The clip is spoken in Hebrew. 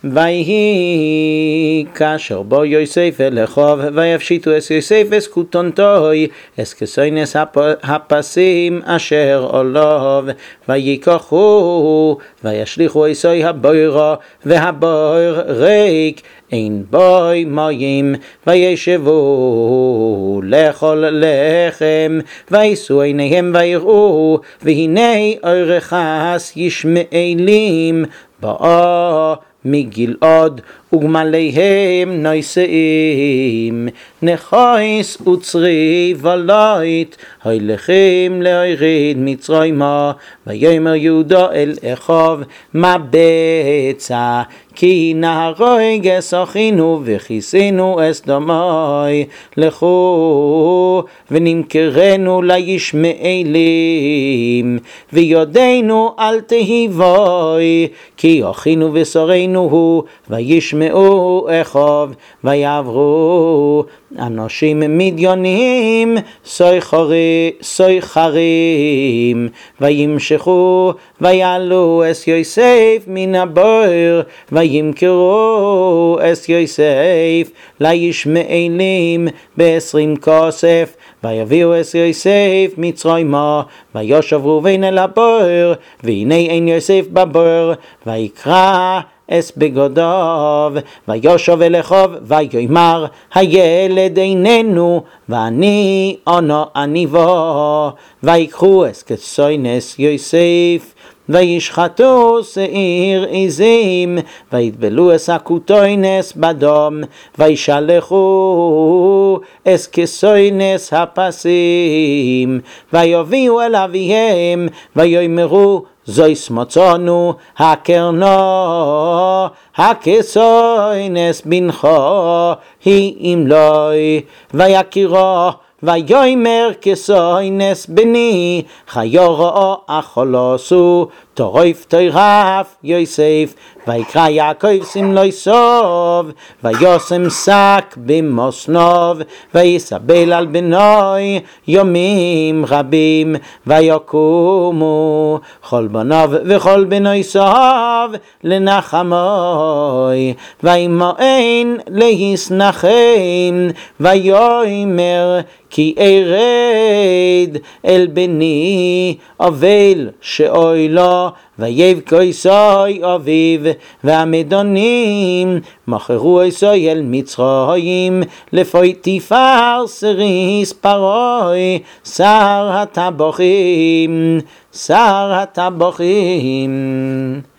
ויהי כאשר בו יוסף אל אחיו ויפשיטו את יוסף את כותנתו את כסוינס הפסים אשר עליו ויקחו וישליכו עשי הבוירה והבויר ריק אין בוי מים וישבו לאכול לחם וישאו עיניהם ויראו והנה אורחס ישמעאלים באה מגלעד וגמליהם נושאים נחוס וצרי ולית הילכים להוריד מצרימה ויאמר יהודה אל אחיו מה בצע כי נהרוג את אחינו וכיסינו את דמי לכו ונמכרנו לישמעאלים ויודענו אל תהיבוי כי אחינו ושרינו הוא וישמעו אחיו ויעברו אנשים מדיונים סוחרים וימשכו ויעלו את יוסף מן הבויר וימכרו את יוסף לישמעאלים ב20 כסף ויביאו את יוסף מצרימה וישב ראובן אל הבויר והנה אין יוסף בבויר ויקרא אס בגדיו וישב אל אחיו ויאמר הילד איננו ואני בו ויקחו את כסוינס יוסף וישחטו שעיר עזים ויטבלו את הכותנס בדם וישלחו את כסוינס הפסים ויביאו אל אביהם ויאמרו זויס מצאנו הקרנה הכסוינס בנך היא אמלוי ויקירה ויאמר כסוינס בני חיורו אכלוסו טרף יוסף ויקרא יעקב סמלי סוב וישם שק במסנב ויסבל על בני ימים רבים ויקומו כל בניו וכל בנותיו לנחמי וימאן להשנחם ויאמר כי ארד אל בני אבל שאוילו ויבכו עשי אביו והמדונים מכרו עשי אל מצרים לפוטיפר סריס פרעה שר הטבחים